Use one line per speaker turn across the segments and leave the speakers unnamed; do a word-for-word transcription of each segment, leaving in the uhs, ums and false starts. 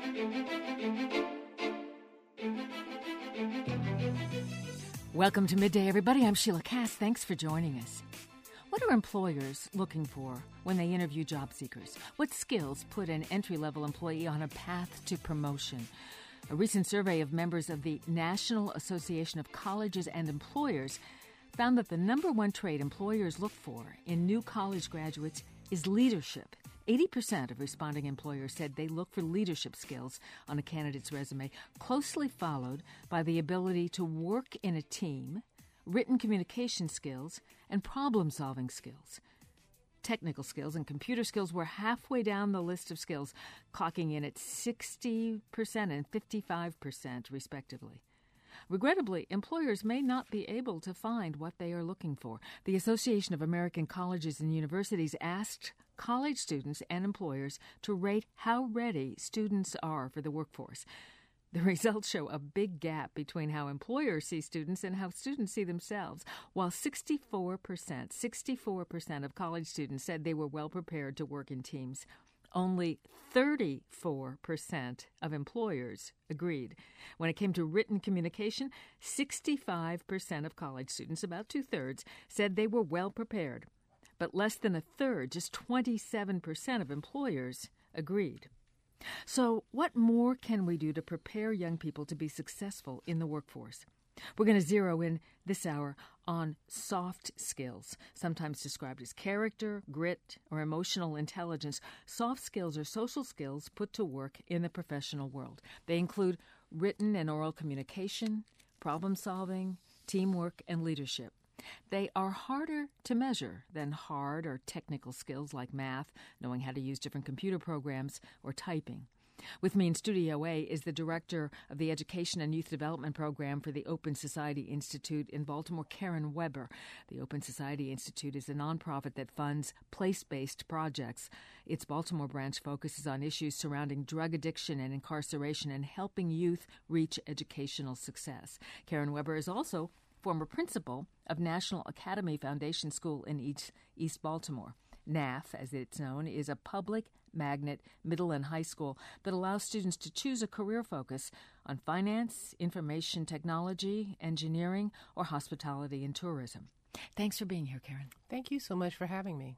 Welcome to Midday, everybody. I'm Sheila Cass. Thanks for joining us. What are employers looking for when they interview job seekers? What skills put an entry-level employee on a path to promotion? A recent survey of members of the National Association of Colleges and Employers found that the number one trait employers look for in new college graduates is leadership. eighty percent of responding employers said they look for leadership skills on a candidate's resume, closely followed by the ability to work in a team, written communication skills, and problem-solving skills. Technical skills and computer skills were halfway down the list of skills, clocking in at sixty percent and fifty-five percent, respectively. Regrettably, employers may not be able to find what they are looking for. The Association of American Colleges and Universities asked college students and employers to rate how ready students are for the workforce. The results show a big gap between how employers see students and how students see themselves. While sixty-four percent, sixty-four percent of college students said they were well prepared to work in teams, only thirty-four percent of employers agreed. When it came to written communication, sixty-five percent of college students, about two-thirds, said they were well prepared. But less than a third, just twenty-seven percent of employers agreed. So what more can we do to prepare young people to be successful in the workforce? We're going to zero in this hour on soft skills, sometimes described as character, grit, or emotional intelligence. Soft skills are social skills put to work in the professional world. They include written and oral communication, problem solving, teamwork, and leadership. They are harder to measure than hard or technical skills like math, knowing how to use different computer programs, or typing. With me in Studio A is the director of the Education and Youth Development Program for the Open Society Institute in Baltimore, Karen Weber. The Open Society Institute is a nonprofit that funds place-based projects. Its Baltimore branch focuses on issues surrounding drug addiction and incarceration and helping youth reach educational success. Karen Weber is also former principal of National Academy Foundation School in East, East Baltimore. N A F, as it's known, is a public magnet middle and high school that allows students to choose a career focus on finance, information technology, engineering, or hospitality and tourism. Thanks for being here, Karen.
Thank you so much for having me.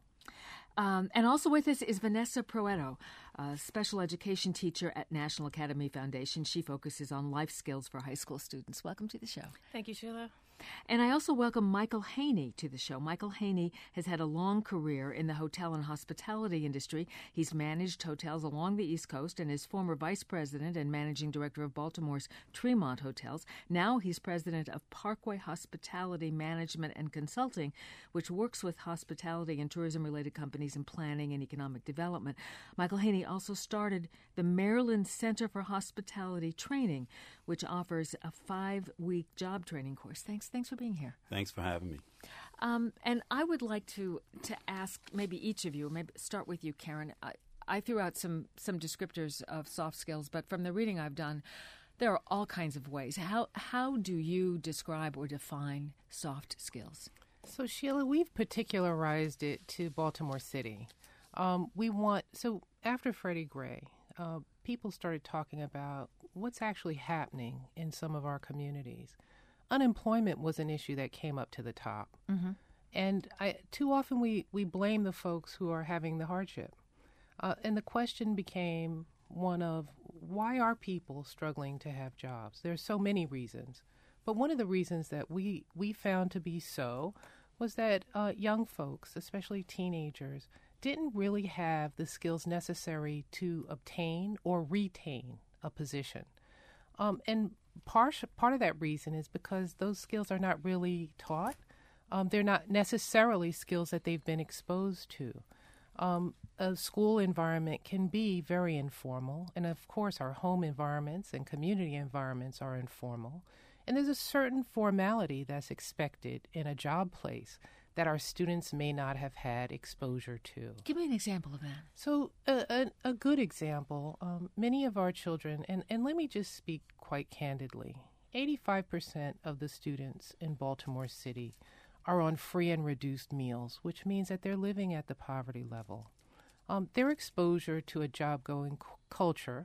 Um, and also with us is Vanessa Proetto, a special education teacher at National Academy Foundation. She focuses on life skills for high school students. Welcome to the show.
Thank you, Sheila.
And I also welcome Michael Haney to the show. Michael Haney has had a long career in the hotel and hospitality industry. He's managed hotels along the East Coast and is former vice president and managing director of Baltimore's Tremont Hotels. Now he's president of Parkway Hospitality Management and Consulting, which works with hospitality and tourism-related companies in planning and economic development. Michael Haney also started the Maryland Center for Hospitality Training, which offers a five-week job training course. Thanks. Thanks for being here.
Thanks for having me.
Um, and I would like to to ask maybe each of you, maybe start with you, Karen. I, I threw out some, some descriptors of soft skills, but from the reading I've done, there are all kinds of ways. How how do you describe or define soft skills?
So, Sheila, we've particularized it to Baltimore City. Um, we want, so after Freddie Gray, uh, people started talking about what's actually happening in some of our communities. Unemployment was an issue that came up to the top. Mm-hmm. And I, too often we, we blame the folks who are having the hardship. Uh, and the question became one of, why are people struggling to have jobs? There's so many reasons. But one of the reasons that we, we found to be so was that uh, young folks, especially teenagers, didn't really have the skills necessary to obtain or retain a position. Um, and part, part of that reason is because those skills are not really taught. Um, they're not necessarily skills that they've been exposed to. Um, a school environment can be very informal, and of course our home environments and community environments are informal. And there's a certain formality that's expected in a job place that our students may not have had exposure to.
Give me an example of that.
So a, a, a good example, um, many of our children, and, and let me just speak quite candidly, eighty-five percent of the students in Baltimore City are on free and reduced meals, which means that they're living at the poverty level. Um, their exposure to a job-going c- culture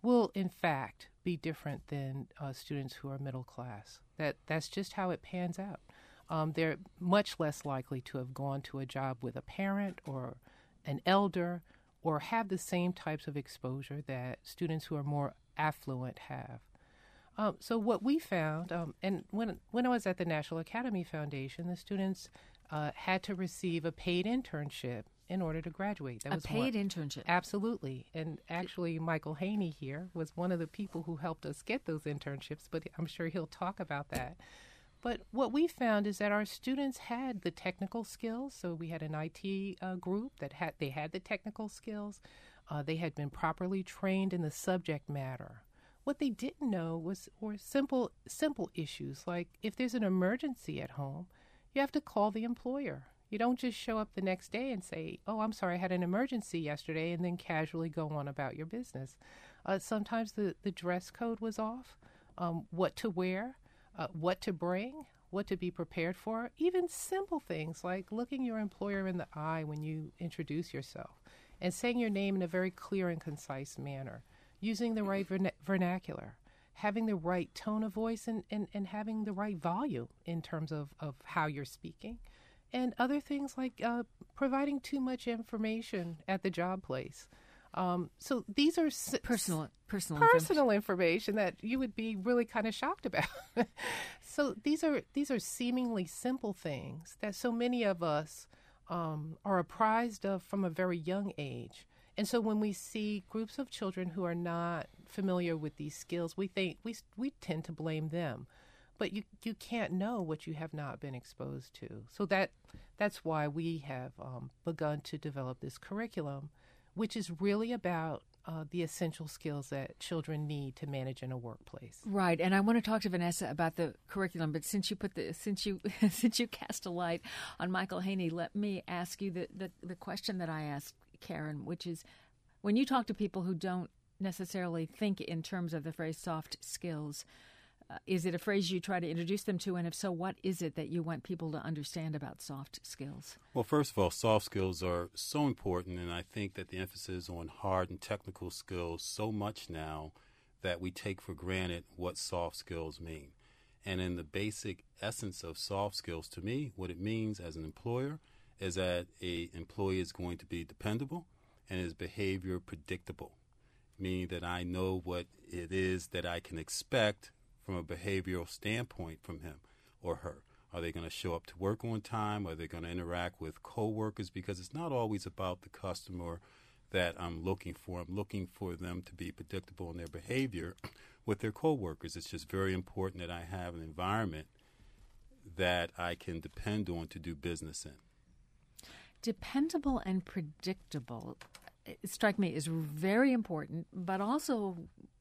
will, in fact, be different than uh, students who are middle class. That That's just how it pans out. Um, they're much less likely to have gone to a job with a parent or an elder or have the same types of exposure that students who are more affluent have. Um, so what we found, um, and when when I was at the National Academy Foundation, the students uh, had to receive a paid internship in order to graduate. That
a
was
paid
one.
internship.
Absolutely. And actually, Michael Haney here was one of the people who helped us get those internships, but I'm sure he'll talk about that. But what we found is that our students had the technical skills. So we had an I T uh, group that had they had the technical skills. Uh, they had been properly trained in the subject matter. What they didn't know was were simple simple issues like if there's an emergency at home, you have to call the employer. You don't just show up the next day and say, "Oh, I'm sorry, I had an emergency yesterday," and then casually go on about your business. Uh, sometimes the, the dress code was off, um, what to wear, uh, what to bring, what to be prepared for, even simple things like looking your employer in the eye when you introduce yourself and saying your name in a very clear and concise manner, using the right verna- vernacular, having the right tone of voice, and, and, and having the right volume in terms of, of how you're speaking, and other things like uh, providing too much information at the job place. Um, so these are s-
Personal, personal,
personal information that you would be really kind of shocked about. So these are these are seemingly simple things that so many of us um, are apprised of from a very young age. And so when we see groups of children who are not familiar with these skills, we think we we tend to blame them. But you, you can't know what you have not been exposed to. So that that's why we have um, begun to develop this curriculum, which is really about uh, the essential skills that children need to manage in a workplace.
Right, and I want to talk to Vanessa about the curriculum. But since you put the since you since you cast a light on Michael Haney, let me ask you the, the the question that I asked Karen, which is, when you talk to people who don't necessarily think in terms of the phrase soft skills, uh, is it a phrase you try to introduce them to? And if so, what is it that you want people to understand about soft skills?
Well, first of all, soft skills are so important, and I think that the emphasis on hard and technical skills so much now that we take for granted what soft skills mean. And in the basic essence of soft skills, to me, what it means as an employer is that a employee is going to be dependable and his behavior predictable, meaning that I know what it is that I can expect from a behavioral standpoint from him or her. Are they going to show up to work on time? Are they going to interact with coworkers? Because it's not always about the customer that I'm looking for. I'm looking for them to be predictable in their behavior with their coworkers. It's just very important that I have an environment that I can depend on to do business in.
Dependable and predictable, it strike me, is very important, but also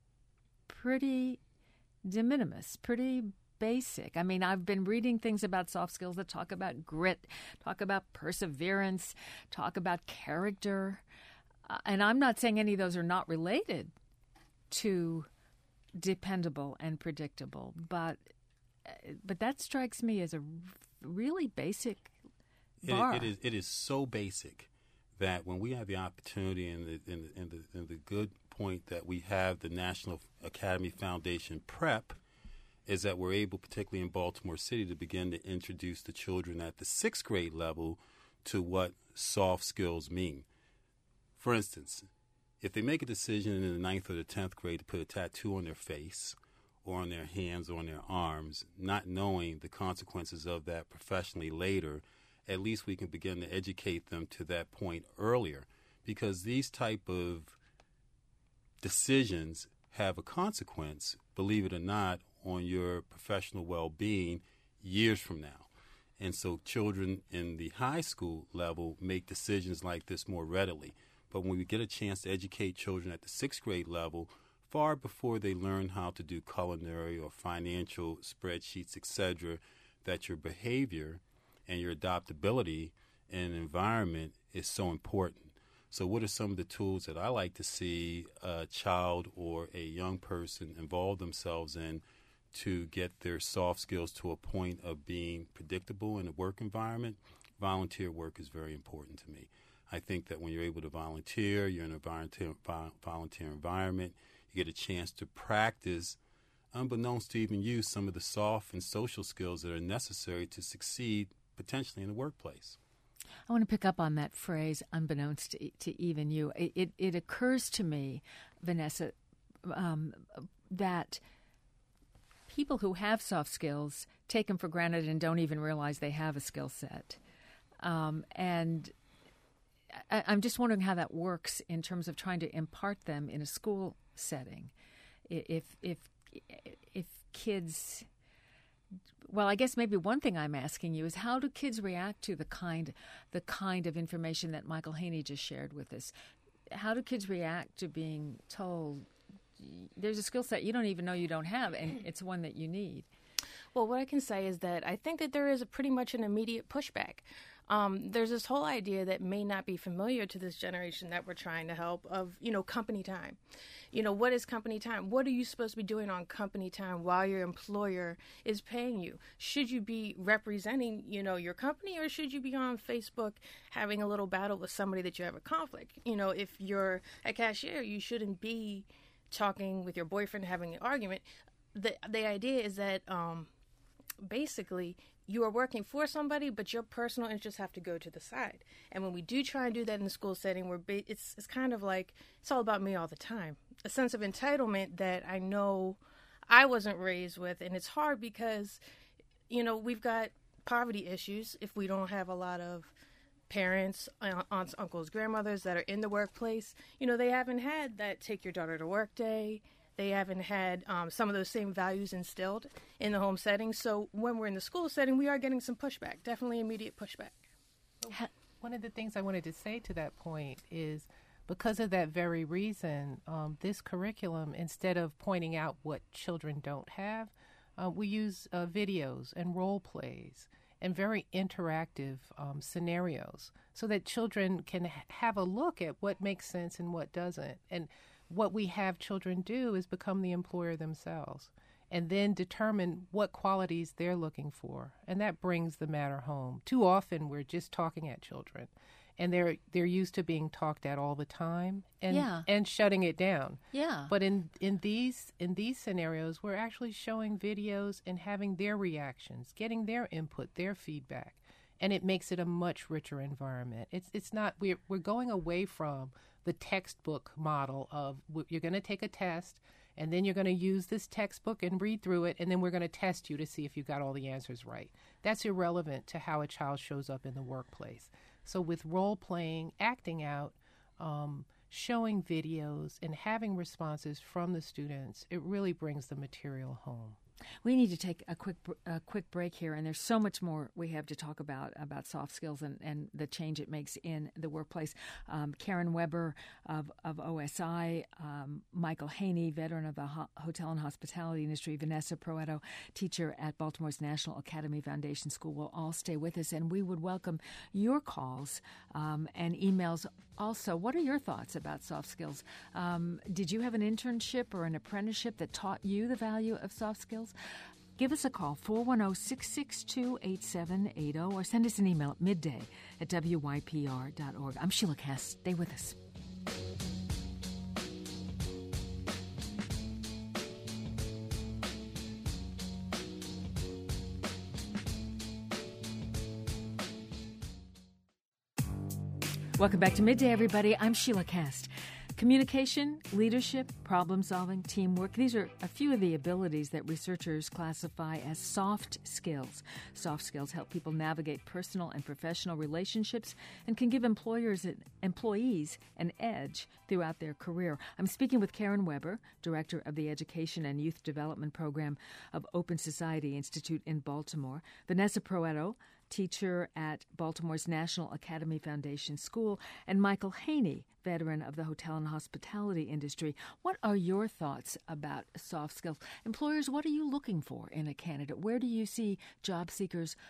pretty de minimis, pretty basic. I mean, I've been reading things about soft skills that talk about grit, talk about perseverance, talk about character. Uh, and I'm not saying any of those are not related to dependable and predictable, but uh, but that strikes me as a really basic bar.
It, it is it is so basic that when we have the opportunity and the, and the, and the, and the good point that we have the National Academy Foundation Prep is that we're able, particularly in Baltimore City, to begin to introduce the children at the sixth grade level to what soft skills mean. For instance, if they make a decision in the ninth or the tenth grade to put a tattoo on their face or on their hands or on their arms, not knowing the consequences of that professionally later, at least we can begin to educate them to that point earlier, because these type of decisions have a consequence, believe it or not, on your professional well-being years from now. And so children in the high school level make decisions like this more readily. But when we get a chance to educate children at the sixth grade level, far before they learn how to do culinary or financial spreadsheets, et cetera, that your behavior and your adaptability in an environment is so important. So what are some of the tools that I like to see a child or a young person involve themselves in to get their soft skills to a point of being predictable in a work environment? Volunteer work is very important to me. I think that when you're able to volunteer, you're in a volunteer, volunteer environment, You get a chance to practice, unbeknownst to even you, some of the soft and social skills that are necessary to succeed potentially in the workplace.
I want to pick up on that phrase, unbeknownst to, to even you. It, it, it occurs to me, Vanessa, um, that people who have soft skills take them for granted and don't even realize they have a skill set. Um, and I, I'm just wondering how that works in terms of trying to impart them in a school setting. If if if kids, well, I guess maybe one thing I'm asking you is how do kids react to the kind the kind of information that Michael Haney just shared with us? How do kids react to being told there's a skill set you don't even know you don't have, and it's one that you need?
Well, what I can say is that I think that there is a pretty much an immediate pushback. Um, there's this whole idea that may not be familiar to this generation that we're trying to help of, you know, company time. You know, what is company time? What are you supposed to be doing on company time while your employer is paying you? Should you be representing, you know, your company, or should you be on Facebook having a little battle with somebody that you have a conflict? You know, if you're a cashier, you shouldn't be talking with your boyfriend, having an argument. The the idea is that um, basically you are working for somebody, but your personal interests have to go to the side. And when we do try and do that in the school setting, we're ba- it's it's kind of like it's all about me all the time. A sense of entitlement that I know I wasn't raised with, and it's hard because, you know, we've got poverty issues if we don't have a lot of parents, aunts, uncles, grandmothers that are in the workplace. You know, they haven't had that take your daughter to work day. They haven't had um, some of those same values instilled in the home setting. So when we're in the school setting, we are getting some pushback, definitely immediate pushback.
One of the things I wanted to say to that point is because of that very reason, um, this curriculum, instead of pointing out what children don't have, uh, we use uh, videos and role plays and very interactive um, scenarios so that children can ha- have a look at what makes sense and what doesn't. And what we have children do is become the employer themselves and then determine what qualities they're looking for. And that brings the matter home. Too often we're just talking at children, and they're they're used to being talked at all the time and
Yeah.
and shutting it down.
Yeah.
But in, in these in these scenarios, we're actually showing videos and having their reactions, getting their input, their feedback. And it makes it a much richer environment. It's it's not we're we're going away from the textbook model of you're going to take a test and then you're going to use this textbook and read through it, and then we're going to test you to see if you got all the answers right. That's irrelevant to how a child shows up in the workplace. So with role playing, acting out, um, showing videos, and having responses from the students, it really brings the material home.
We need to take a quick a quick break here, and there's so much more we have to talk about, about soft skills and, and the change it makes in the workplace. Um, Karen Weber of, of O S I, um, Michael Haney, veteran of the ho- hotel and hospitality industry, Vanessa Proetto, teacher at Baltimore's National Academy Foundation School, will all stay with us, and we would welcome your calls um, and emails. Also, what are your thoughts about soft skills? Um, did you have an internship or an apprenticeship that taught you the value of soft skills? Give us a call, four one zero, six six two, eight seven eight zero, or send us an email at midday at W Y P R dot org. I'm Sheila Cass. Stay with us. Welcome back to Midday, everybody. I'm Sheila Cast. Communication, leadership, problem-solving, teamwork, these are a few of the abilities that researchers classify as soft skills. Soft skills help people navigate personal and professional relationships and can give employers and employees an edge throughout their career. I'm speaking with Karen Weber, Director of the Education and Youth Development Program of Open Society Institute in Baltimore, Vanessa Proetto, teacher at Baltimore's National Academy Foundation School, and Michael Haney, veteran of the hotel and hospitality industry. What are your thoughts about soft skills? Employers, what are you looking for in a candidate? Where do you see job seekers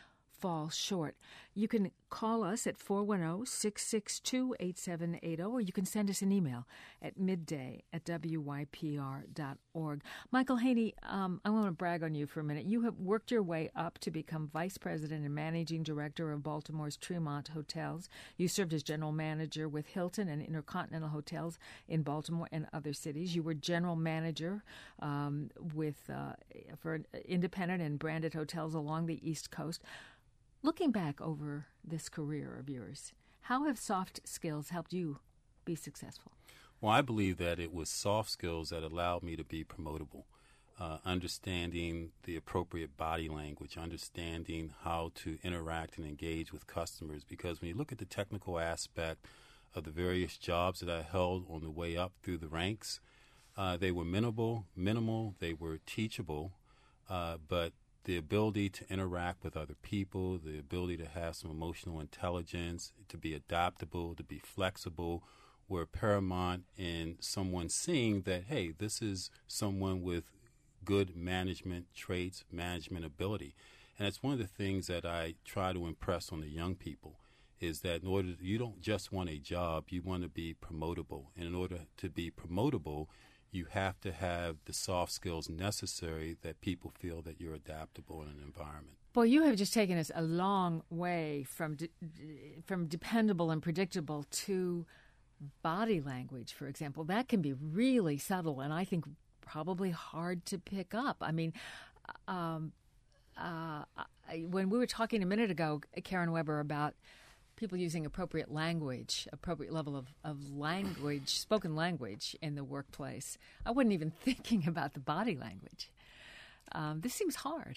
fall short. You can call us at four one zero, six six two, eight seven eight zero, or you can send us an email at midday at w y p r dot org. Michael Haney, um, I want to brag on you for a minute. You have worked your way up to become vice president and managing director of Baltimore's Tremont Hotels. You served as general manager with Hilton and Intercontinental Hotels in Baltimore and other cities. You were general manager um, with uh, for independent and branded hotels along the East Coast. Looking back over this career of yours, how have soft skills helped you be successful?
Well, I believe that it was soft skills that allowed me to be promotable. Uh, understanding the appropriate body language, understanding how to interact and engage with customers. Because when you look at the technical aspect of the various jobs that I held on the way up through the ranks, uh, they were minimal, minimal, they were teachable, uh, but the ability to interact with other people, the ability to have some emotional intelligence, to be adaptable, to be flexible, were paramount in someone seeing that, hey, this is someone with good management traits, management ability. And it's one of the things that I try to impress on the young people is that in order to, you don't just want a job, you want to be promotable. And in order to be promotable, you have to have the soft skills necessary that people feel that you're adaptable in an environment.
Boy, you have just taken us a long way from de- from dependable and predictable to body language, for example. That can be really subtle and I think probably hard to pick up. I mean, um, uh, I, when we were talking a minute ago, Karen Weber, about people using appropriate language, appropriate level of, of language, spoken language in the workplace, I wasn't even thinking about the body language. Um, this seems hard.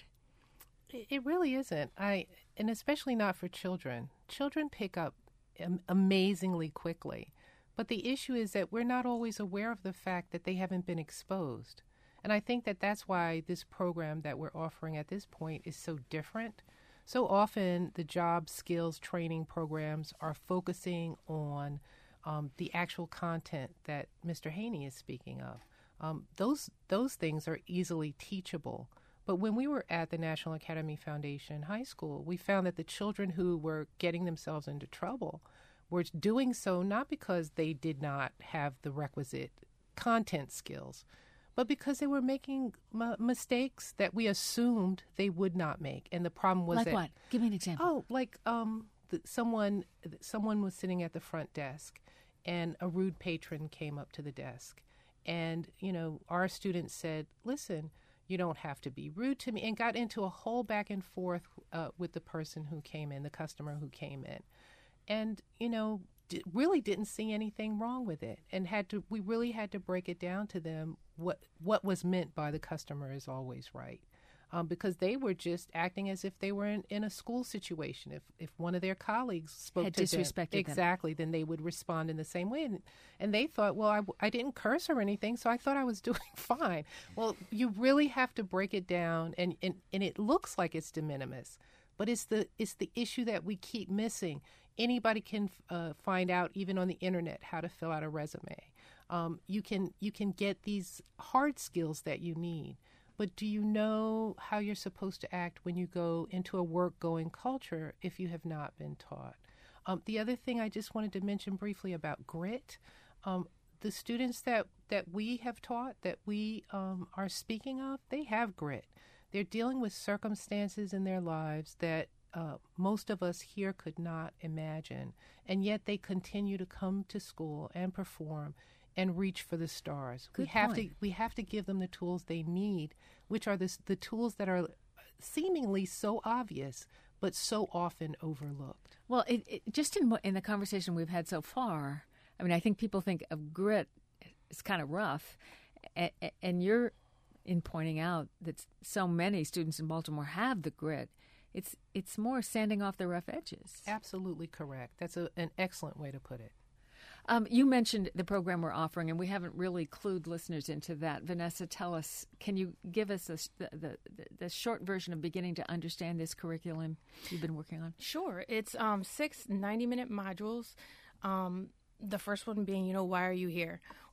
It really isn't. I, and especially not for children. Children pick up am- amazingly quickly. But the issue is that we're not always aware of the fact that they haven't been exposed. And I think that that's why this program that we're offering at this point is so different. So often the job skills training programs are focusing on um, the actual content that Mister Haney is speaking of. Um, those those things are easily teachable. But when we were at the National Academy Foundation High School, we found that the children who were getting themselves into trouble were doing so not because they did not have the requisite content skills, but because they were making m- mistakes that we assumed they would not make. And the problem was
like
that...
Like what? Give me an example.
Oh, like um, the, someone someone was sitting at the front desk, and a rude patron came up to the desk. And, you know, our students said, listen, you don't have to be rude to me, and got into a whole back and forth uh, with the person who came in, the customer who came in. And, you know, d- really didn't see anything wrong with it, and had to. We really had to break it down to them what what was meant by the customer is always right, um, because they were just acting as if they were in, in a school situation. If if one of their colleagues spoke
had
to
disrespected
them,
them.
exactly, then they would respond in the same way, and and they thought, well, I, I didn't curse or anything, so I thought I was doing fine. Well, you really have to break it down, and and, and it looks like it's de minimis, but it's the it's the issue that we keep missing. Anybody can uh, find out, even on the internet, how to fill out a resume. Um, you can you can get these hard skills that you need, but do you know how you're supposed to act when you go into a work-going culture if you have not been taught? Um, the other thing I just wanted to mention briefly about grit, um, the students that, that we have taught, that we um, are speaking of, they have grit. They're dealing with circumstances in their lives that Uh, most of us here could not imagine, and yet they continue to come to school and perform and reach for the stars.
Good
we have
point.
to we have to give them the tools they need, which are this, the tools that are seemingly so obvious but so often overlooked.
Well, it, it, just in in the conversation we've had so far, I mean, I think people think of grit as kind of rough, and, and you're in pointing out that so many students in Baltimore have the grit. It's it's more sanding off the rough edges.
Absolutely correct. That's a, an excellent way to put it.
Um, you mentioned the program we're offering, and we haven't really clued listeners into that. Vanessa, tell us, can you give us a, the, the, the short version of beginning to understand this curriculum you've been working on?
Sure. It's um, six ninety-minute modules. Um, the first one being, you know, why are you here?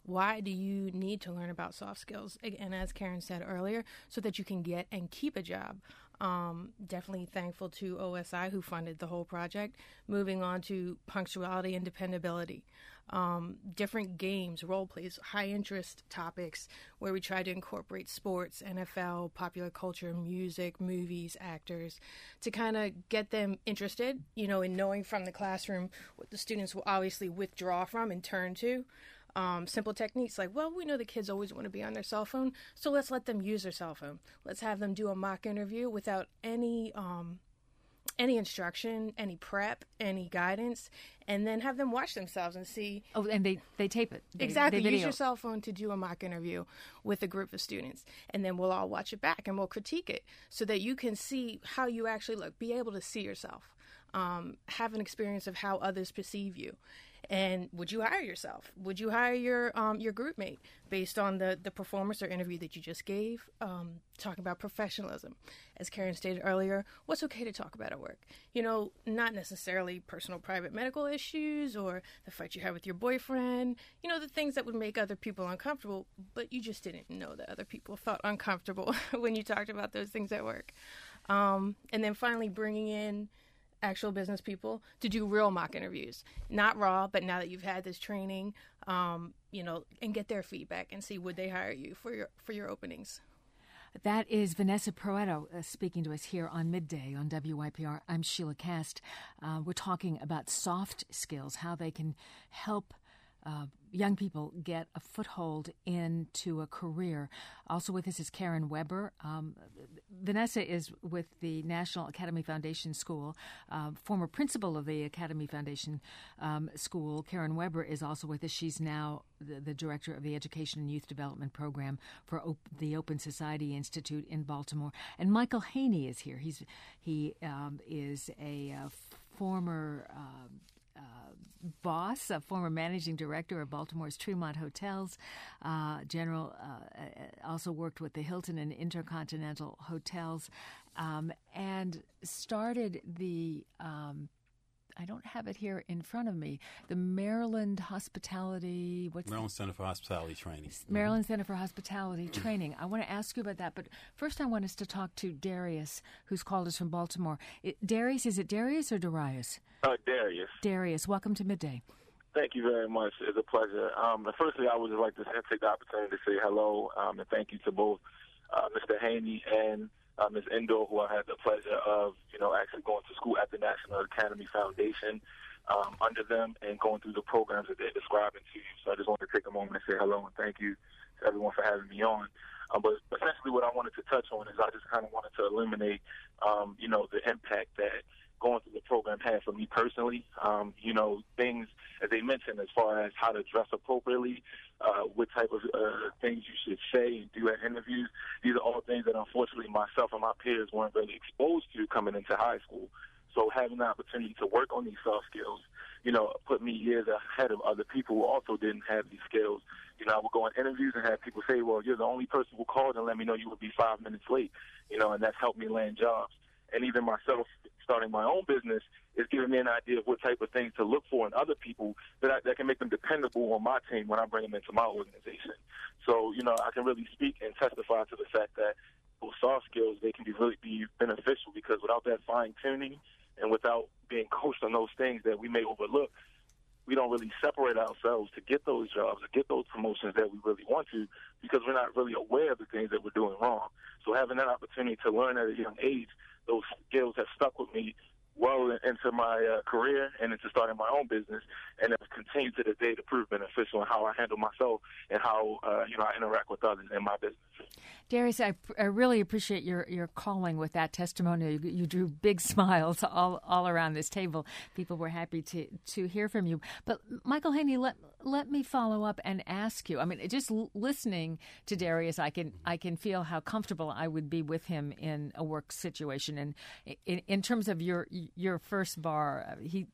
Why do you need to learn about soft skills? And as Karen said earlier, so that you can get and keep a job. Um, definitely thankful to O S I who funded the whole project. Moving on to punctuality and dependability. Um, different games, role plays, high interest topics where we try to incorporate sports, N F L, popular culture, music, movies, actors, to kind of get them interested, you know, in knowing from the classroom what the students will obviously withdraw from and turn to. Um, simple techniques like, well, we know the kids always want to be on their cell phone, so let's let them use their cell phone. Let's have them do a mock interview without any um, any instruction, any prep, any guidance, and then have them watch themselves and see.
Oh, and they, they tape it. They,
exactly.
They
Use your cell phone to do a mock interview with a group of students, and then we'll all watch it back and we'll critique it so that you can see how you actually look, be able to see yourself, um, have an experience of how others perceive you. And would you hire yourself? Would you hire your um, your group mate based on the, the performance or interview that you just gave? Um, talking about professionalism. As Karen stated earlier, what's okay to talk about at work? You know, not necessarily personal, private medical issues or the fight you had with your boyfriend, you know, the things that would make other people uncomfortable, but you just didn't know that other people felt uncomfortable when you talked about those things at work. Um, and then finally bringing in actual business people to do real mock interviews, not raw, but now that you've had this training, um, you know, and get their feedback and see would they hire you for your for your openings.
That is Vanessa Proetto uh, speaking to us here on Midday on W Y P R. I'm Sheila Cast. Uh, we're talking about soft skills, how they can help Uh, young people get a foothold into a career. Also with us is Karen Weber. Um, Vanessa is with the National Academy Foundation School, uh, former principal of the Academy Foundation um, School. Karen Weber is also with us. She's now the, the director of the Education and Youth Development Program for Op- the Open Society Institute in Baltimore. And Michael Haney is here. He's He um, is a uh, former Uh, Uh, boss, a former managing director of Baltimore's Tremont Hotels. Uh, General uh, also worked with the Hilton and Intercontinental Hotels, um, and started the, um, I don't have it here in front of me, the Maryland Hospitality, what's
Maryland Center for Hospitality Training.
Maryland Center for Hospitality Training. I want to ask you about that, but first I want us to talk to Darius, who's called us from Baltimore. It, Darius, is it Darius or Darius?
Uh, Darius.
Darius, welcome to Midday.
Thank you very much. It's a pleasure. Um, firstly, I would just like to take the opportunity to say hello um, and thank you to both uh, Mister Haney and uh, Miz Endo, who I had the pleasure of, you know, actually going to school at the National Academy Foundation um, under them and going through the programs that they're describing to you. So I just wanted to take a moment and say hello and thank you to everyone for having me on. Um, but essentially what I wanted to touch on is I just kind of wanted to eliminate, um, you know, the impact that going through the program had for me personally. Um, you know, things, as they mentioned, as far as how to dress appropriately, uh, what type of uh, things you should say and do at interviews. These are all things that, unfortunately, myself and my peers weren't really exposed to coming into high school. So having the opportunity to work on these soft skills, you know, put me years ahead of other people who also didn't have these skills. You know, I would go on interviews and have people say, well, you're the only person who called and let me know you would be five minutes late, you know, and that's helped me land jobs. And even myself starting my own business is giving me an idea of what type of things to look for in other people that I, that can make them dependable on my team when I bring them into my organization. So, you know, I can really speak and testify to the fact that those soft skills, they can be really be beneficial because without that fine-tuning and without being coached on those things that we may overlook, we don't really separate ourselves to get those jobs or get those promotions that we really want to because we're not really aware of the things that we're doing wrong. So having that opportunity to learn at a young age, those skills have stuck with me well into my uh, career and into starting my own business, and have continued to this day to prove beneficial in how I handle myself and how uh, you know I interact with others in my business.
Darius, I, I really appreciate your, your calling with that testimonial. You, you drew big smiles all all around this table. People were happy to, to hear from you. But Michael Haney, let let me follow up and ask you. I mean, just l- listening to Darius, I can I can feel how comfortable I would be with him in a work situation. And in, in terms of your your first bar, he,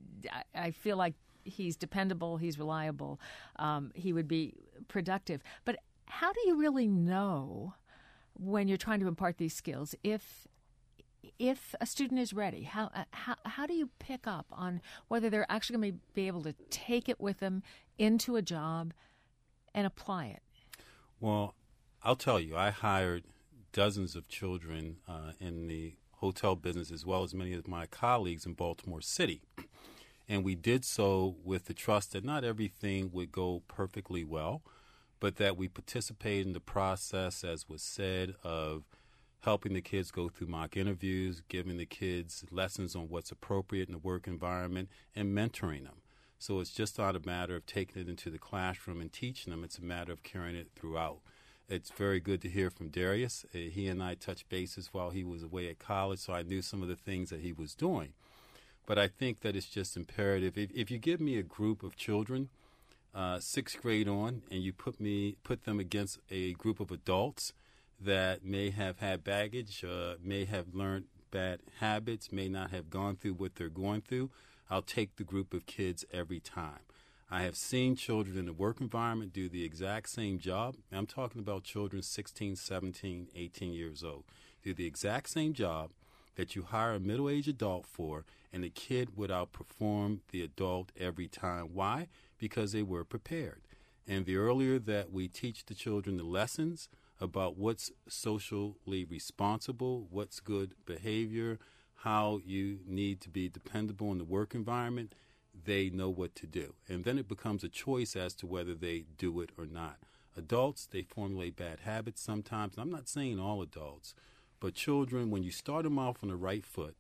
I feel like he's dependable, he's reliable, um, he would be productive. But how do you really know when you're trying to impart these skills if if a student is ready? How how how do you pick up on whether they're actually going to be able to take it with them into a job and apply it?
Well, I'll tell you, I hired dozens of children uh, in the hotel business as well as many of my colleagues in Baltimore City. And we did so with the trust that not everything would go perfectly well, but that we participate in the process, as was said, of helping the kids go through mock interviews, giving the kids lessons on what's appropriate in the work environment, and mentoring them. So it's just not a matter of taking it into the classroom and teaching them. It's a matter of carrying it throughout. It's very good to hear from Darius. Uh, he and I touched bases while he was away at college, so I knew some of the things that he was doing. But I think that it's just imperative. If, if you give me a group of children, uh, sixth grade on, and you put me put them against a group of adults that may have had baggage, uh, may have learned bad habits, may not have gone through what they're going through, I'll take the group of kids every time. I have seen children in the work environment do the exact same job. I'm talking about children sixteen, seventeen, eighteen years old. Do the exact same job that you hire a middle-aged adult for, and the kid would outperform the adult every time. Why? Because they were prepared. And the earlier that we teach the children the lessons about what's socially responsible, what's good behavior, how you need to be dependable in the work environment, they know what to do. And then it becomes a choice as to whether they do it or not. Adults, they formulate bad habits sometimes. And I'm not saying all adults, but children, when you start them off on the right foot,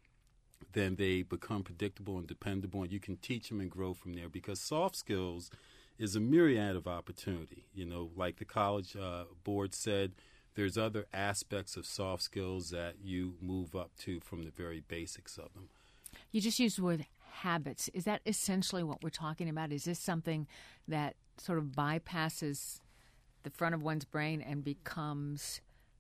then they become predictable and dependable, and you can teach them and grow from there, because soft skills is a myriad of opportunity. You know, like the College uh, Board said, there's other aspects of soft skills that you move up to from the very basics of them.
You just used the word habits. Is that essentially what we're talking about? Is this something that sort of bypasses the front of one's brain and becomes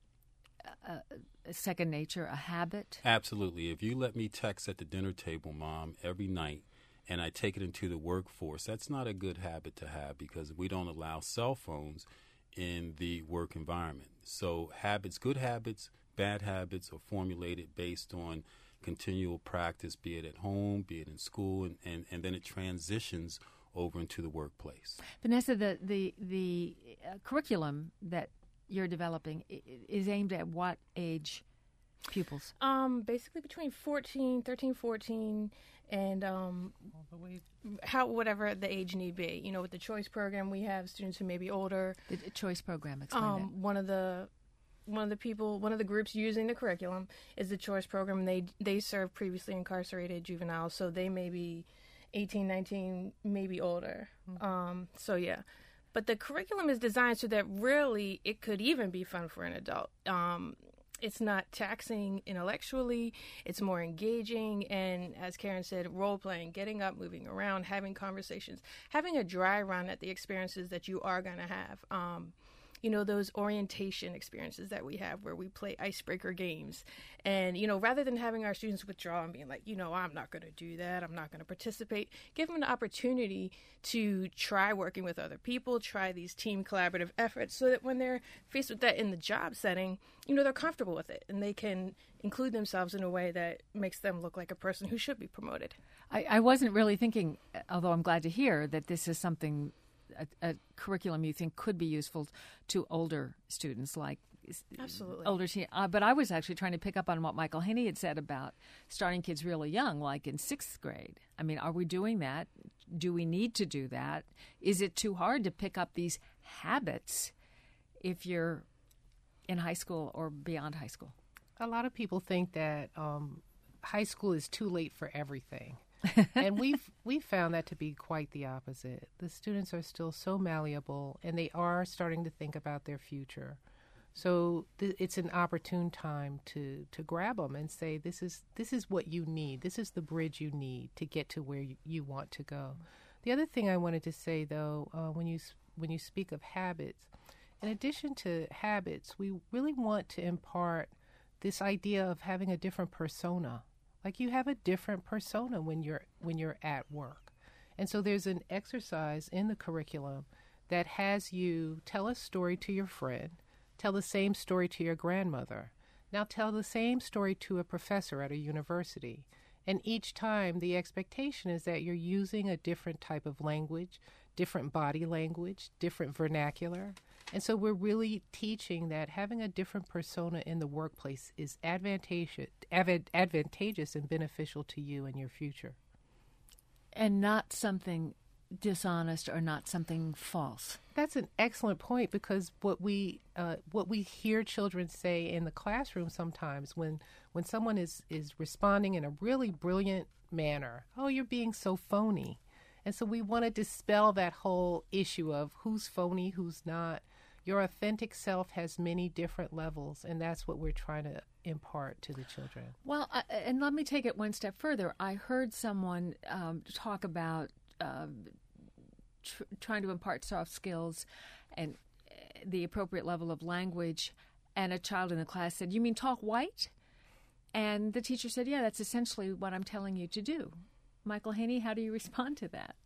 a, a second nature, a habit?
Absolutely. If you let me text at the dinner table, Mom, every night, and I take it into the workforce, that's not a good habit to have, because we don't allow cell phones in the work environment. So habits, good habits, bad habits are formulated based on continual practice, be it at home, be it in school, and, and, and then it transitions over into the workplace.
Vanessa, the, the, the uh, curriculum that you're developing is aimed at what age pupils?
Um, basically between fourteen, thirteen, fourteen, and um, how whatever the age need be. You know, with the choice program, we have students who may be older.
The choice program, explain
um,
that.
One of the one of the people, one of the groups using the curriculum is the choice program. They they serve previously incarcerated juveniles, so they may be eighteen, nineteen, maybe older. Mm-hmm. Um, so yeah. But the curriculum is designed so that really it could even be fun for an adult. Um, it's not taxing intellectually. It's more engaging. And as Karen said, role-playing, getting up, moving around, having conversations, having a dry run at the experiences that you are going to have. Um, you know, those orientation experiences that we have where we play icebreaker games. And, you know, rather than having our students withdraw and being like, you know, I'm not going to do that, I'm not going to participate, give them an opportunity to try working with other people, try these team collaborative efforts, so that when they're faced with that in the job setting, you know, they're comfortable with it and they can include themselves in a way that makes them look like a person who should be promoted.
I, I wasn't really thinking, although I'm glad to hear that this is something A, a curriculum you think could be useful to older students, like
Absolutely.
older teen. Uh, but I was actually trying to pick up on what Michael Haney had said about starting kids really young, like in sixth grade. I mean, are we doing that? Do we need to do that? Is it too hard to pick up these habits if you're in high school or beyond high school?
A lot of people think that um, high school is too late for everything. And we've we've found that to be quite the opposite. The students are still so malleable, and they are starting to think about their future. So th- it's an opportune time to, to grab them and say, this is this is what you need. This is the bridge you need to get to where you, you want to go. The other thing I wanted to say, though, uh, when you when you speak of habits, in addition to habits, we really want to impart this idea of having a different persona. Like you have a different persona when you're when you're at work. And so there's an exercise in the curriculum that has you tell a story to your friend, tell the same story to your grandmother, now tell the same story to a professor at a university. And each time the expectation is that you're using a different type of language, different body language, different vernacular. And so we're really teaching that having a different persona in the workplace is advantageous, adv- advantageous and beneficial to you and your future.
And not something dishonest or not something false.
That's an excellent point, because what we uh, what we hear children say in the classroom sometimes when when someone is, is responding in a really brilliant manner, oh, you're being so phony. And so we want to dispel that whole issue of who's phony, who's not. Your authentic self has many different levels, and that's what we're trying to impart to the children.
Well, uh, and let me take it one step further. I heard someone um, talk about uh, tr- trying to impart soft skills and the appropriate level of language, and a child in the class said, "You mean talk white?" And the teacher said, "Yeah, that's essentially what I'm telling you to do." Michael Haney, how do you respond to that?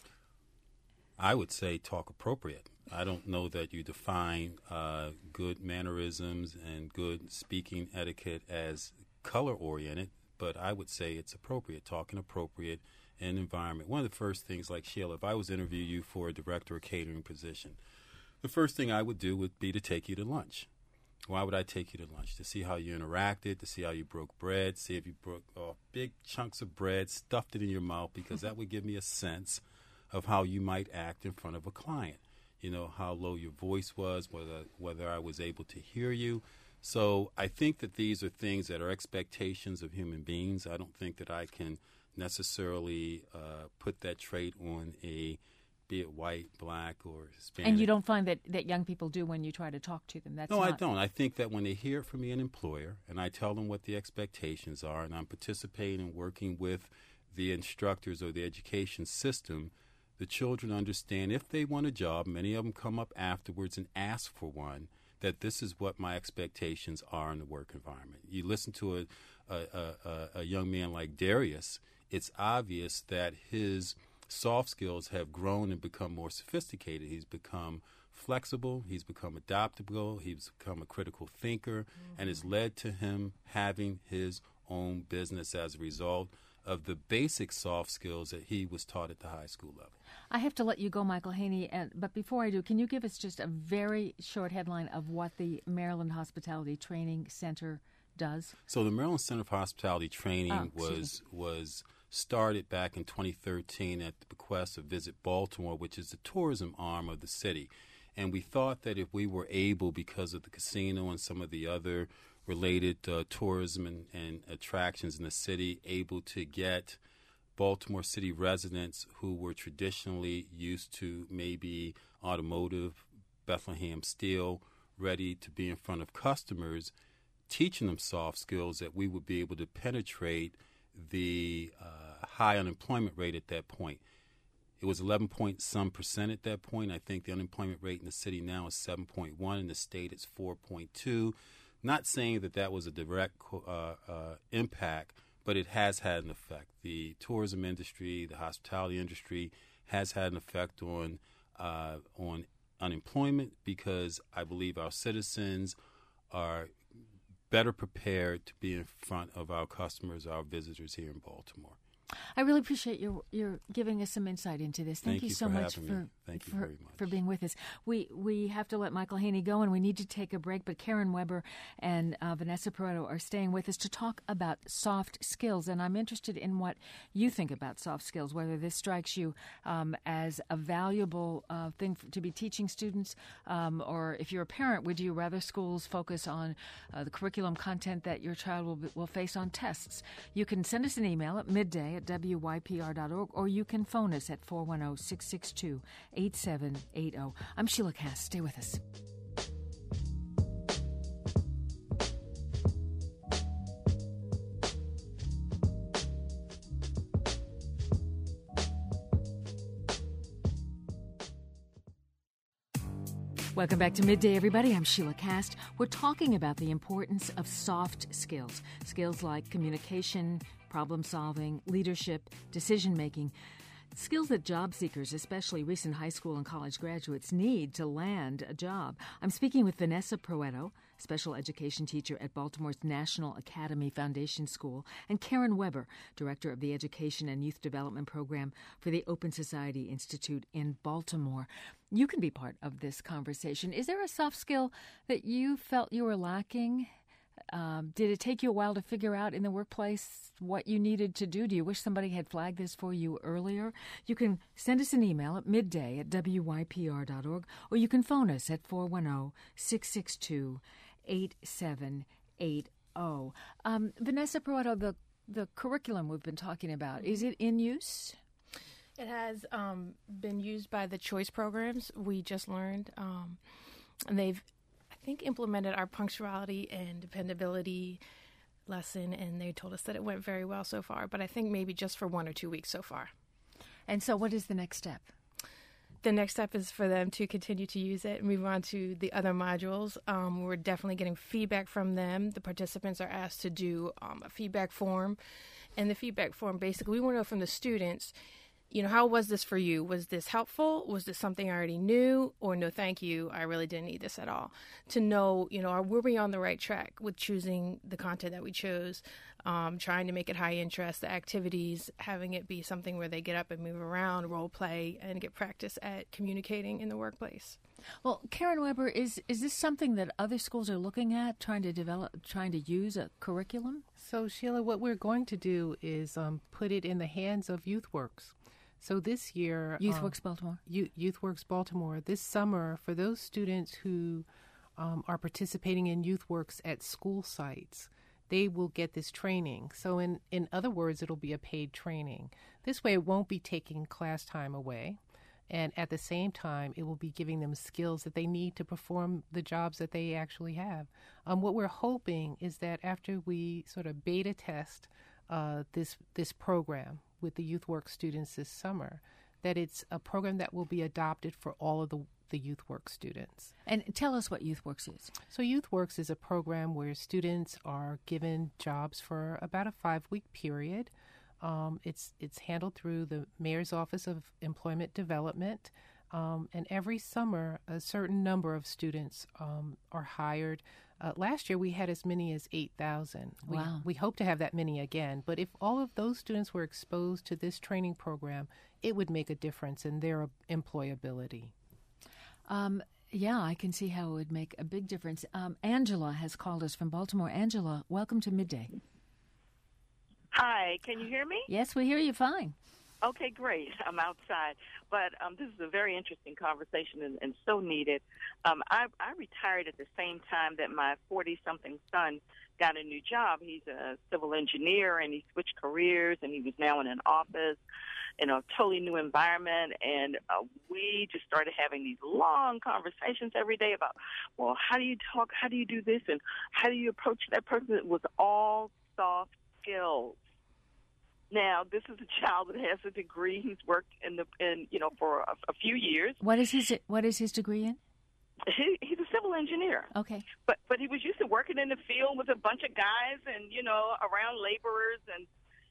I would say talk appropriate. I don't know that you define uh, good mannerisms and good speaking etiquette as color-oriented, but I would say it's appropriate, talking appropriate in environment. One of the first things, like Sheila, if I was interviewing you for a director or catering position, the first thing I would do would be to take you to lunch. Why would I take you to lunch? To see how you interacted, to see how you broke bread, see if you broke off big chunks of bread, stuffed it in your mouth, because that would give me a sense of how you might act in front of a client. You know, how low your voice was, whether whether I was able to hear you. So I think that these are things that are expectations of human beings. I don't think that I can necessarily uh, put that trait on a, be it white, black, or Hispanic.
And you don't find that, that young people do when you try to talk to them? That's
no,
not...
I don't. I think that when they hear it from me, an employer, and I tell them what the expectations are, and I'm participating and working with the instructors or the education system, the children understand if they want a job, many of them come up afterwards and ask for one, that this is what my expectations are in the work environment. You listen to a, a, a, a young man like Darius, it's obvious that his soft skills have grown and become more sophisticated. He's become flexible, he's become adaptable, he's become a critical thinker, mm-hmm. and it's led to him having his own business as a result of the basic soft skills that he was taught at the high school level.
I have to let you go, Michael Haney, and, but before I do, can you give us just a very short headline of what the Maryland Hospitality Training Center does?
So the Maryland Center for Hospitality Training
oh,
was was started back in twenty thirteen at the bequest of Visit Baltimore, which is the tourism arm of the city. And we thought that if we were able, because of the casino and some of the other related uh, tourism and, and attractions in the city, able to get Baltimore City residents who were traditionally used to maybe automotive, Bethlehem Steel, ready to be in front of customers, teaching them soft skills, that we would be able to penetrate the uh, high unemployment rate at that point. It was eleven point some percent at that point. I think the unemployment rate in the city now is seven point one. In the state, it's four point two. Not saying that that was a direct uh, uh, impact, but it has had an effect. The tourism industry, the hospitality industry has had an effect on uh, on unemployment, because I believe our citizens are better prepared to be in front of our customers, our visitors here in Baltimore.
I really appreciate your your giving us some insight into this. Thank,
Thank
you,
you
so
for
much
having
for
me. Thank you
for,
very much.
for being with us. We we have to let Michael Haney go, and we need to take a break. But Karen Weber and uh, Vanessa Pareto are staying with us to talk about soft skills. And I'm interested in what you think about soft skills, whether this strikes you um, as a valuable uh, thing for, to be teaching students, um, or if you're a parent, would you rather schools focus on uh, the curriculum content that your child will be, will face on tests? You can send us an email at midday at W Y P R dot org, or you can phone us at four one zero, six six two, eight seven eight zero. I'm Sheila Cass. Stay with us. Welcome back to Midday, everybody. I'm Sheila Cast. We're talking about the importance of soft skills, skills like communication, problem solving, leadership, decision making. Skills that job seekers, especially recent high school and college graduates, need to land a job. I'm speaking with Vanessa Proetto, special education teacher at Baltimore's National Academy Foundation School, and Karen Weber, director of the Education and Youth Development Program for the Open Society Institute in Baltimore. You can be part of this conversation. Is there a soft skill that you felt you were lacking? Um, did it take you a while to figure out in the workplace what you needed to do? Do you wish somebody had flagged this for you earlier? You can send us an email at midday at w y p r dot org, or you can phone us at four one zero, six six two, eight seven eight zero. Um, Vanessa Proetto, the, the curriculum we've been talking about, is it in use?
It has um, been used by the choice programs we just learned, um, and they've I think implemented our punctuality and dependability lesson, and they told us that it went very well so far, but I think maybe just for one or two weeks so far.
And so what is the next step?
The next step is for them to continue to use it and move on to the other modules. Um, we're definitely getting feedback from them. The participants are asked to do um, a feedback form, and the feedback form, basically, we want to know from the students, you know, how was this for you? Was this helpful? Was this something I already knew? Or no, thank you, I really didn't need this at all. To know, you know, are, were we on the right track with choosing the content that we chose, um, trying to make it high interest, the activities, having it be something where they get up and move around, role play, and get practice at communicating in the workplace.
Well, Karen Weber, is is this something that other schools are looking at, trying to develop, trying to use a curriculum?
So, Sheila, what we're going to do is um, put it in the hands of YouthWorks. So this year,
YouthWorks
um,
Baltimore.
YouthWorks Baltimore. This summer, for those students who um, are participating in YouthWorks at school sites, they will get this training. So in, in other words, it'll be a paid training. This way, it won't be taking class time away. And at the same time, it will be giving them skills that they need to perform the jobs that they actually have. Um, what we're hoping is that after we sort of beta test uh, this this program with the YouthWorks students this summer, that it's a program that will be adopted for all of the, the YouthWorks students.
And tell us what YouthWorks is.
So YouthWorks is a program where students are given jobs for about a five-week period. Um, it's it's handled through the Mayor's Office of Employment Development, um, and every summer a certain number of students um, are hired. Uh, last year we had as many as eight thousand. We,
wow.
we hope to have that many again, but if all of those students were exposed to this training program, it would make a difference in their employability.
Um, yeah, I can see how it would make a big difference. Um, Angela has called us from Baltimore. Angela, welcome to Midday.
Hi, can you hear me?
Yes, we hear you fine.
Okay, great. I'm outside. But um, this is a very interesting conversation and, and so needed. Um, I, I retired at the same time that my forty-something son got a new job. He's a civil engineer, and he switched careers, and he was now in an office in a totally new environment. And uh, we just started having these long conversations every day about, well, how do you talk? How do you do this? And how do you approach that person? It was all soft skills. Now, this is a child that has a degree. He's worked in the, in you know, for a, a few years.
What is his What is his degree in?
He, he's a civil engineer.
Okay.
But but he was used to working in the field with a bunch of guys and, you know, around laborers. And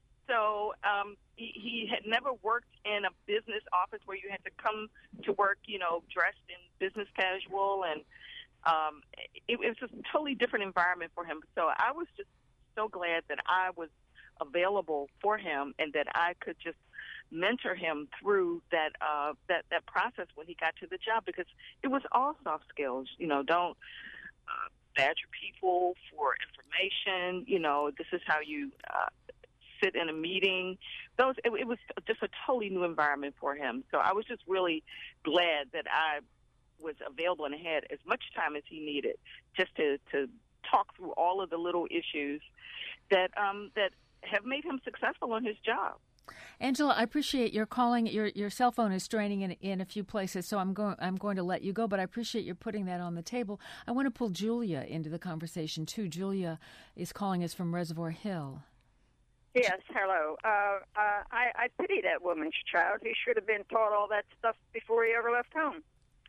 so um, he, he had never worked in a business office where you had to come to work, you know, dressed in business casual. And um, it, it was a totally different environment for him. So I was just so glad that I was available for him and that I could just mentor him through that uh, that that process when he got to the job, because it was all soft skills. You know, don't uh, badger people for information. You know, this is how you uh, sit in a meeting. Those it, it was just a totally new environment for him. So I was just really glad that I was available and had as much time as he needed just to to talk through all of the little issues that um, that have made him successful in his job.
Angela, I appreciate your calling. Your your cell phone is straining in, in a few places, so I'm going I'm going to let you go. But I appreciate your putting that on the table. I want to pull Julia into the conversation too. Julia is calling us from Reservoir Hill.
Yes, hello. Uh, uh, I, I pity that woman's child. He should have been taught all that stuff before he ever left home.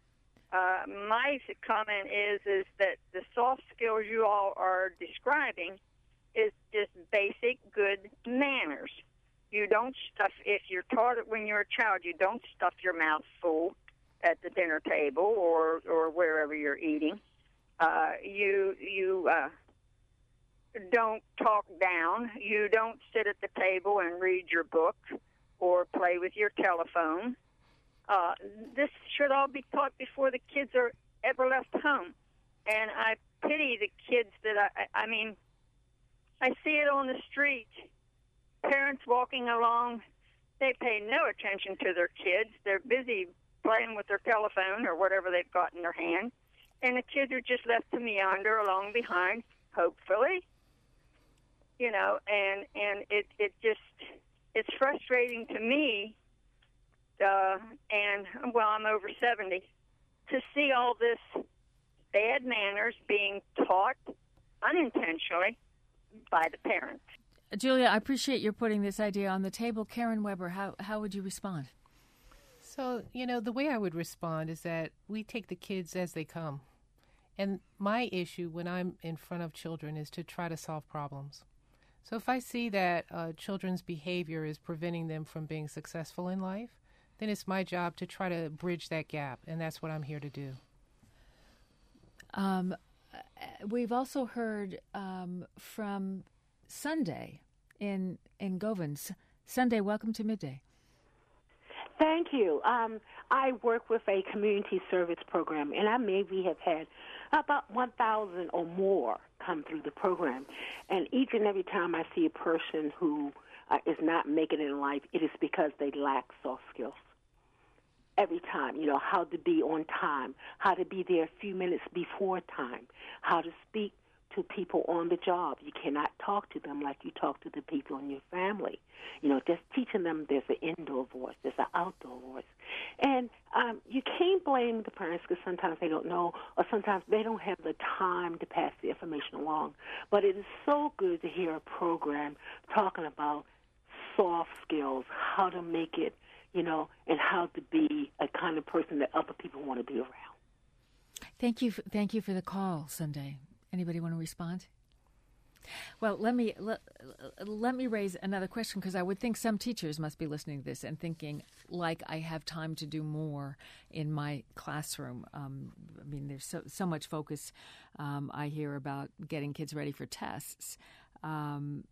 Uh, my comment is is that the soft skills you all are describing is just basic good manners. You don't stuff, if you're taught it when you're a child, you don't stuff your mouth full at the dinner table or, or wherever you're eating. Uh, you you uh, don't talk down. You don't sit at the table and read your book or play with your telephone. Uh, this should all be taught before the kids are ever left home. And I pity the kids that I, I mean, I see it on the street. Parents walking along, they pay no attention to their kids. They're busy playing with their telephone or whatever they've got in their hand. And the kids are just left to meander along behind, hopefully. You know, and, and it, it just, it's frustrating to me, uh, and, well, I'm over seventy, to see all this bad manners being taught unintentionally by the parents.
Julia, I appreciate your putting this idea on the table. Karen Weber, how, how would you respond?
So, you know, the way I would respond is that we take the kids as they come. And my issue when I'm in front of children is to try to solve problems. So if I see that uh, children's behavior is preventing them from being successful in life, then it's my job to try to bridge that gap, and that's what I'm here to do.
Um, we've also heard um, from Sunday in in Govans. Sunday, welcome to Midday.
Thank you. Um, I work with a community service program, and I maybe have had about one thousand or more come through the program. And each and every time I see a person who uh, is not making it in life, it is because they lack soft skills. Every time, you know, how to be on time, how to be there a few minutes before time, how to speak to people on the job. You cannot talk to them like you talk to the people in your family. You know, just teaching them there's an indoor voice, there's an outdoor voice. And um, you can't blame the parents because sometimes they don't know or sometimes they don't have the time to pass the information along. But it is so good to hear a program talking about soft skills, how to make it, you know, and how to be a kind of person that other people want to be around.
Thank you. For, thank you for the call, Sunday. Anybody want to respond? Well, let me let, let me raise another question because I would think some teachers must be listening to this and thinking, like, I have time to do more in my classroom. Um, I mean, there's so so much focus um, I hear about getting kids ready for tests. Um,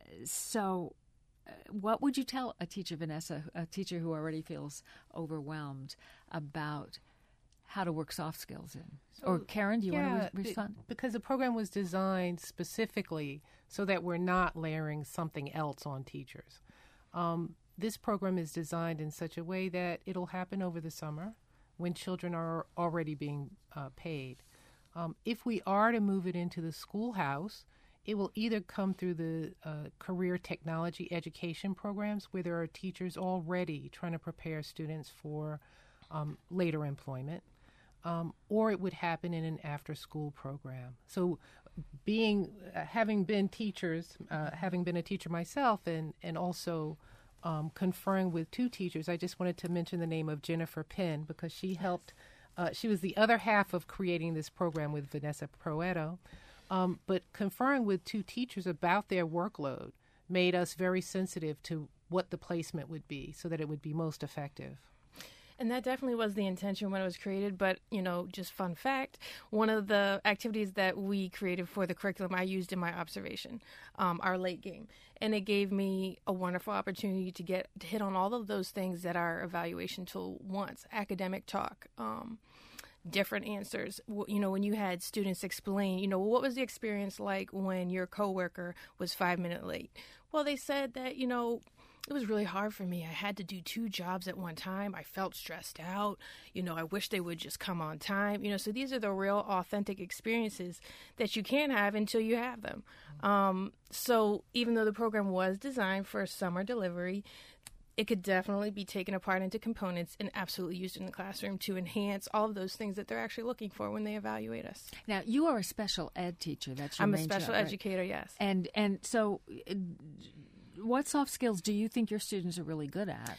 so, uh, what would you tell a teacher, Vanessa, a teacher who already feels overwhelmed about how to work soft skills in? So, or Karen, do you yeah, want to re- respond?
It, because the program was designed specifically so that we're not layering something else on teachers. Um, this program is designed in such a way that it'll happen over the summer when children are already being uh, paid. Um, if we are to move it into the schoolhouse, it will either come through the uh, career technology education programs where there are teachers already trying to prepare students for um, later employment. Um, or it would happen in an after-school program. So being, uh, having been teachers, uh, having been a teacher myself and, and also um, conferring with two teachers, I just wanted to mention the name of Jennifer Penn because she helped, uh, she was the other half of creating this program with Vanessa Proeto. Um, but conferring with two teachers about their workload made us very sensitive to what the placement would be so that it would be most effective.
And that definitely was the intention when it was created. But, you know, just fun fact, one of the activities that we created for the curriculum I used in my observation, um, our late game. And it gave me a wonderful opportunity to get to hit on all of those things that our evaluation tool wants. Academic talk, um, different answers. You know, when you had students explain, you know, what was the experience like when your coworker was five minutes late? Well, they said that, you know, it was really hard for me. I had to do two jobs at one time. I felt stressed out. You know, I wish they would just come on time. You know, so these are the real authentic experiences that you can't have until you have them. Um, so even though the program was designed for summer delivery, it could definitely be taken apart into components and absolutely used in the classroom to enhance all of those things that they're actually looking for when they evaluate us.
Now, you are a special ed teacher. That's your
I'm
main
a special
job,
educator,
right?
yes.
And and so... Uh, what soft skills do you think your students are really good at?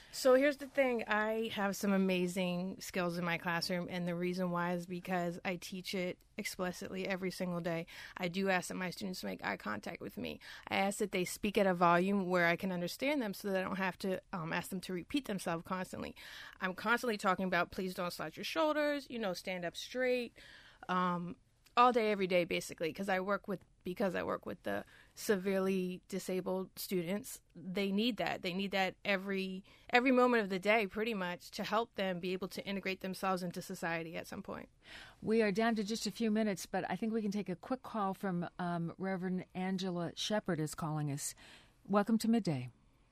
So here's the thing. I have some amazing skills in my classroom, and the reason why is because I teach it explicitly every single day. I do ask that my students make eye contact with me. I ask that they speak at a volume where I can understand them so that I don't have to um, ask them to repeat themselves constantly. I'm constantly talking about please don't slouch your shoulders, you know, stand up straight, um, all day, every day, basically, because I work with because I work with the severely disabled students. They need that. They need that every every moment of the day, pretty much, to help them be able to integrate themselves into society at some point.
We are down to just a few minutes, but I think we can take a quick call from um, Reverend Angela Shepard is calling us. Welcome to Midday.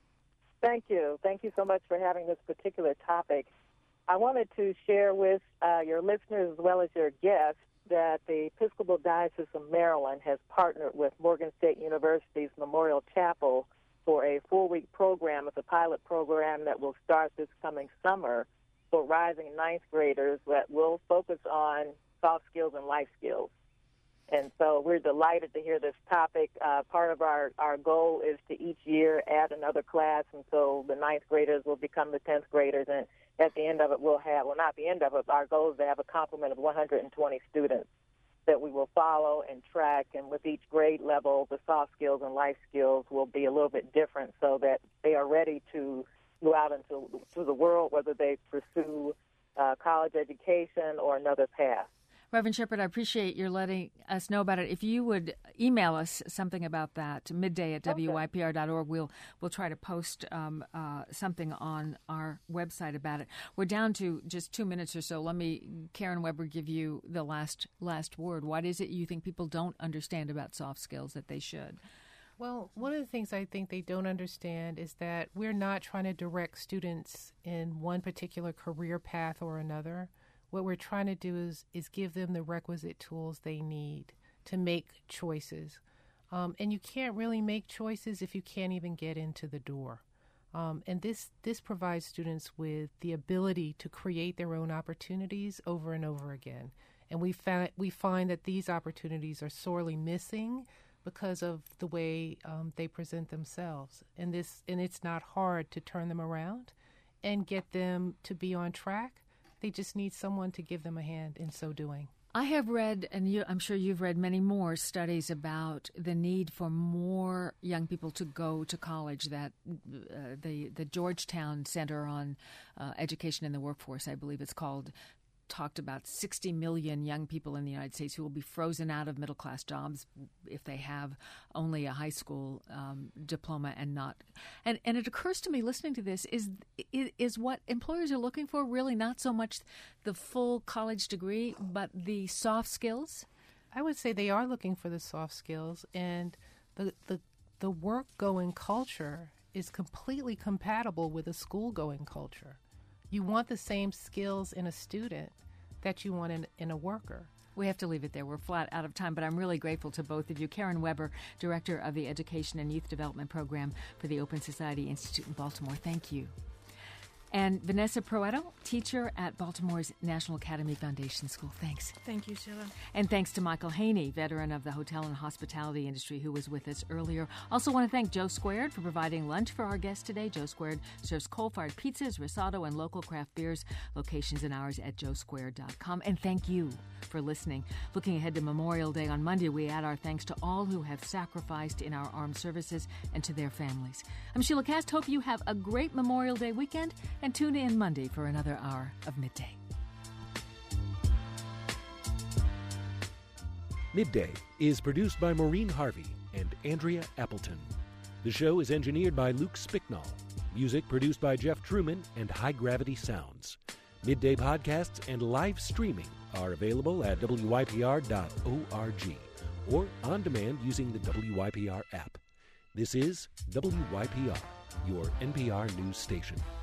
Thank you. Thank you so much for having this particular topic. I wanted to share with uh, your listeners as well as your guests that the Episcopal Diocese of Maryland has partnered with Morgan State University's Memorial Chapel for a four-week program. It's a pilot program that will start this coming summer for rising ninth graders that will focus on soft skills and life skills. And so we're delighted to hear this topic. Uh, part of our, our goal is to each year add another class, and so the ninth graders will become the tenth graders, and at the end of it, we'll have, well, not the end of it, our goal is to have a complement of one hundred twenty students that we will follow and track, and with each grade level, the soft skills and life skills will be a little bit different so that they are ready to go out into to the world, whether they pursue uh, college education or another path.
Reverend Shepard, I appreciate your letting us know about it. If you would email us something about that, midday at W Y P R dot org, we'll we'll try to post um, uh, something on our website about it. We're down to just two minutes or so. Let me, Karen Weber, give you the last last word. What is it you think people don't understand about soft skills that they should?
Well, one of the things I think they don't understand is that we're not trying to direct students in one particular career path or another. What we're trying to do is, is give them the requisite tools they need to make choices. Um, and you can't really make choices if you can't even get into the door. Um, and this, this provides students with the ability to create their own opportunities over and over again. And we, fa- we find that these opportunities are sorely missing because of the way um, they present themselves. And, this, and it's not hard to turn them around and get them to be on track. They just need someone to give them a hand in so doing.
I have read, and you, I'm sure you've read many more studies about the need for more young people to go to college. That uh, the the Georgetown Center on uh, Education in the Workforce, I believe it's called, talked about sixty million young people in the United States who will be frozen out of middle-class jobs if they have only a high school um, diploma and not. And and it occurs to me, listening to this, is is what employers are looking for really not so much the full college degree, but the soft skills?
I would say they are looking for the soft skills, and the the, the work-going culture is completely compatible with a school-going culture. You want the same skills in a student that you want in, in a worker.
We have to leave it there. We're flat out of time, but I'm really grateful to both of you. Karen Weber, Director of the Education and Youth Development Program for the Open Society Institute in Baltimore. Thank you. And Vanessa Proetto, teacher at Baltimore's National Academy Foundation School. Thanks.
Thank you, Sheila.
And thanks to Michael Haney, veteran of the hotel and hospitality industry, who was with us earlier. Also want to thank Joe Squared for providing lunch for our guest today. Joe Squared serves coal-fired pizzas, risotto, and local craft beers. Locations and hours at joe squared dot com. And thank you for listening. Looking ahead to Memorial Day on Monday, we add our thanks to all who have sacrificed in our armed services and to their families. I'm Sheila Cast. Hope you have a great Memorial Day weekend, and tune in Monday for another hour of Midday.
Midday is produced by Maureen Harvey and Andrea Appleton. The show is engineered by Luke Spicknall. Music produced by Jeff Truman and High Gravity Sounds. Midday podcasts and live streaming are available at W Y P R dot org or on demand using the W Y P R app. This is W Y P R, your N P R news station.